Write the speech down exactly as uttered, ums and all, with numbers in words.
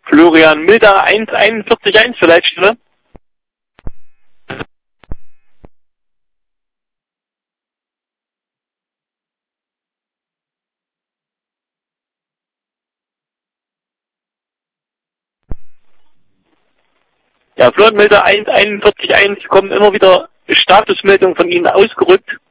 Florian Milder eins einundvierzig eins für Leitstelle. Ja, Florian Milder eins einundvierzig eins, kommen immer wieder Statusmeldungen von Ihnen ausgerückt.